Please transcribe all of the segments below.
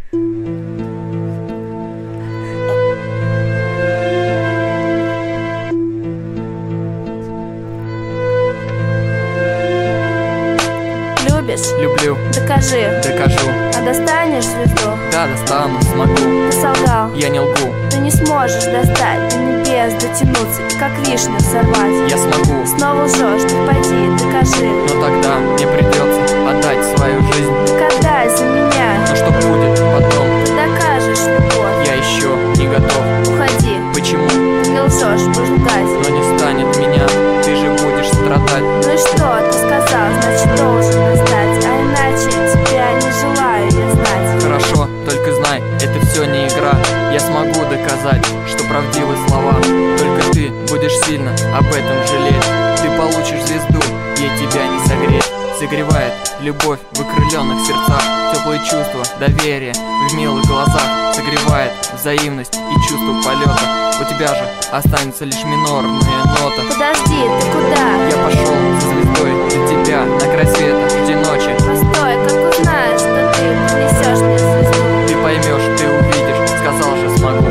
Любишь? Люблю. Докажи. Докажу. А достанешь звезду? Да, достану, смогу. Ты солгал. Я не лгу. Ты не сможешь достать до небес, дотянуться, как вишню сорвать. Я смогу. Снова лжешь, так пойди, докажи. Но тогда мне придется отдать свою жизнь. Так отдай за меня. Но что будет потом? Ты докажешь любовь. Я еще не готов. Уходи. Почему? Ты не лжешь, будешь лгать. Но не станет меня, ты же будешь страдать. Ну и что, ты сказал, значит должен достать. А иначе тебя не желаю я знать. Хорошо, только знай, это все не игра. Я смогу доказать, что правдивы слова. Только ты будешь сильно об этом жалеть. Ты получишь звезду, ей тебя не согреть. Согревает любовь в окрыленных сердцах, теплые чувства, доверие в милых глазах. Согревает взаимность и чувство полета. У тебя же останется лишь минорная нота. Подожди, ты куда? Я пошел за звездой для тебя на край света, жди ночи. Постой, как узнаешь, что ты принесешь мне звезду? Ты поймешь, ты увидишь, сказал же смогу.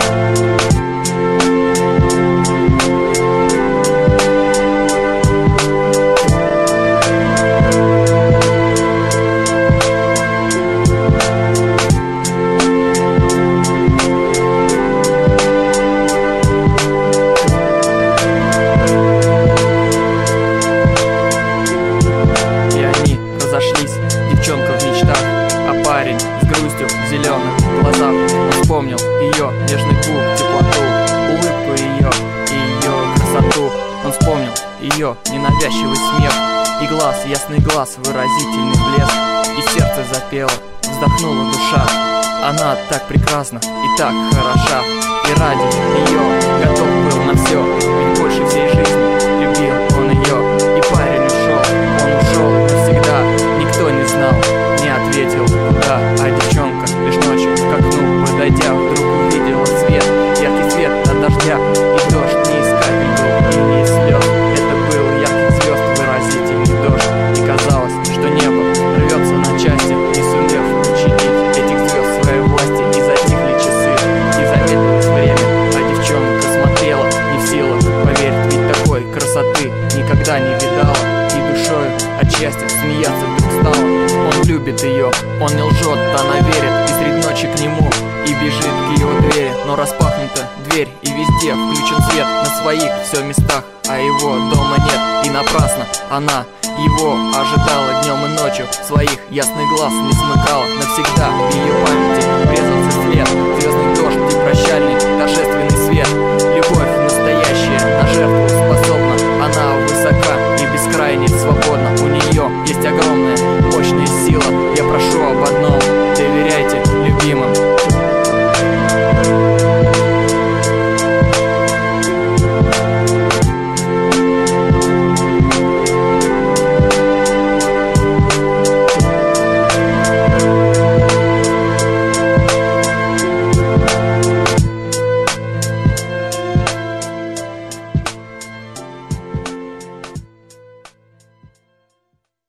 Девчонка в мечтах, а парень с грустью в зеленых глазах. Он вспомнил ее нежный пух, теплоту, улыбку ее и ее красоту. Он вспомнил ее ненавязчивый смех и глаз, ясный глаз, выразительный блеск. И сердце запело, вздохнула душа. Она так прекрасна и так хороша. И ради нее готов был на все, ведь больше всей жизни любил он ее. И парень ушел, он ушел навсегда. Никто не знал, не ответил куда. А девчонка лишь ночью к окну подойдя, вдруг увидела свет, яркий свет от дождя. И дождь не из капель был и не из слез. Это был яркий звезд выразительный дождь. И казалось, что небо рвется на части, не сумев учинить этих звезд своей власти. И затихли часы, и замедлилось время, а девчонка смотрела, не в силах поверить, ведь такой красоты никогда не видала. И душою от счастья смеяться вдруг стала. Он любит ее, он не лжет, она верит. И средь ночи к нему и бежит к его двери. Но распахнута дверь, и везде включен свет. На своих все местах, а его дома нет. И напрасно она его ожидала днем и ночью. Своих ясных глаз не смыкала. Навсегда в ее памяти врезался след. Звездный дождь и прощальный торжественный свет. Любовь настоящая, на жертву способна. Она высока и бескрайне свободна. У нее есть огромная, мощная сила. Я прошу об одном: доверяйте любимым.